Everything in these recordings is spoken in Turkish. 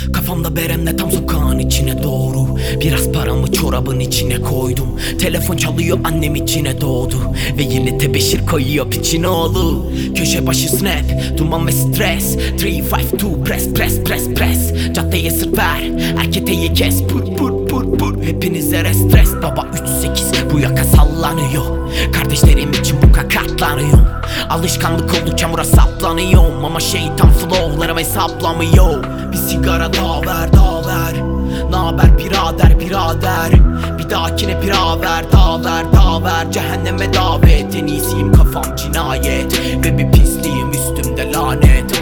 Kafamda beremle tam sokağın içine doğru. Biraz paramı çorabın içine koydum. Telefon çalıyor, annem içine doğdu. Ve yine tebeşir koyuyor piçin oğlu. Köşe başı snap, duman ve stres. 3-5-2 press press press press. Caddeye sırt ver, erketeyi kes. Pur pur pur pur, hepinize restres. Baba 3-8 bu yaka sallanıyor. Kardeşlerim için bu katlanıyorum. Alışkanlık oldu, çamura saplanıyorum. Ama şeytan flowlarım hesaplamıyor. Bir sigara daha ver, daha ver. Naber birader, birader. Bir dahakine pira ver, daha ver, daha ver. Cehenneme davet, en iyisiyim, kafam cinayet. Ve bir pisliğim üstümde lanet.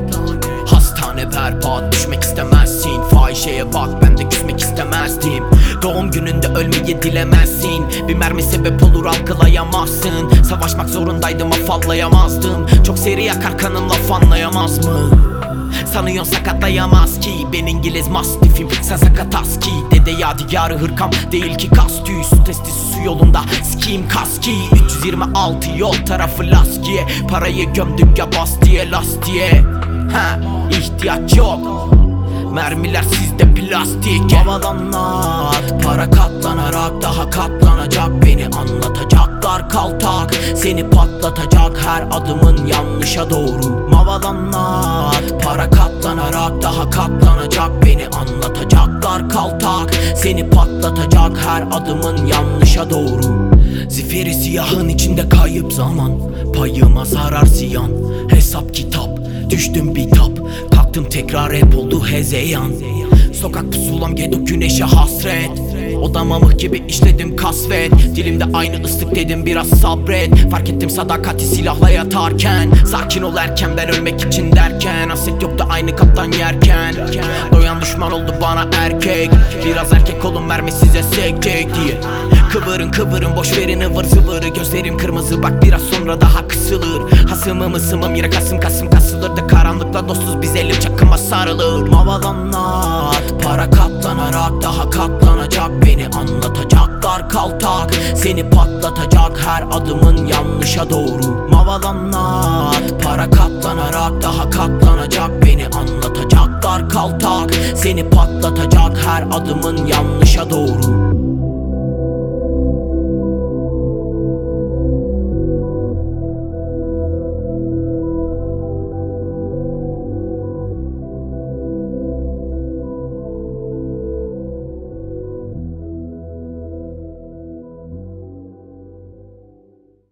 Hastane berbat, düşmek istemezsin. Fahişeye bak, ben de küsmek istemezdim. Doğum gününde ölmeyi dilemezsin. Bir mermi sebep olur, algılayamazsın. Savaşmak zorundaydım, afallayamazdım. Çok seri yakar kanım, laf anlayamaz mı? Sanıyorsun sakatlayamaz ki. Ben İngiliz mastifim, sen sakatas ki. Dede yadigarı hırkam değil ki kastüy. Su testisi su yolunda sikiyim kaski. 326 yol tarafı laskiye. Parayı gömdük ya bas diye lastiğe. Ha, ihtiyaç yok. Mermiler sizde plastik. Havalanlat, para katlanarak daha katlanacak. Beni anlatacaklar kaltak, seni patlatacak her adımın yanlışa doğru. Havalanlat, para katlanarak daha katlanacak. Beni anlatacaklar kaltak, seni patlatacak her adımın yanlışa doğru. Zifiri siyahın içinde kayıp zaman, payıma zarar ziyan. Hesap kitap, düştüm bitap. Kalktım tekrar hep oldu hezeyan. Sokak pusulam gedo güneşe hasret. Odama mıh gibi işledim kasvet. Dilimde aynı ıslık dedim biraz sabret. Fark ettim sadakati silahla yatarken. Sakin ol erken, ben ölmek için derken. Haset yoktu aynı kaptan yerken. Doyan düşman oldu bana erkek. Biraz erkek olun, mermi size sekecek diye. Kıvırın kıvırın, boş verin ıvır zıvırı. Gözlerim kırmızı, bak biraz sonra daha kısılır. Hasımım ısımım, yine kasım kasım kasılır da karanlıkla dostuz biz, elim çakıma sarılır. Havalanat, para katlanarak daha katlanacak. Beni anlatacaklar kaltak, seni patlatacak her adımın yanlışa doğru. Havalanat, para katlanarak daha katlanacak. Beni anlatacaklar kaltak, seni patlatacak her adımın yanlışa doğru.